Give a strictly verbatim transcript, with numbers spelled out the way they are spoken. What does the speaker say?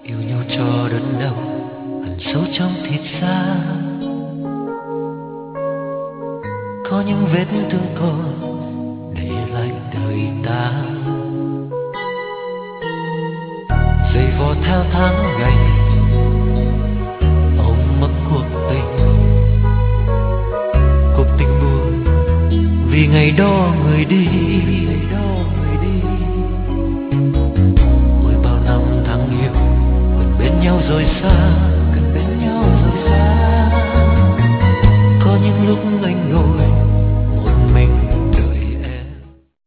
yêu nhau cho đến đâu hằn sâu trong thịt da, có những vết thương còn để lại đời ta. Dày vò theo tháng ngày ôm mất cuộc tình, cuộc tình buồn vì ngày đó người đi. Ôi bao năm tháng yêu gần bên nhau rồi xa,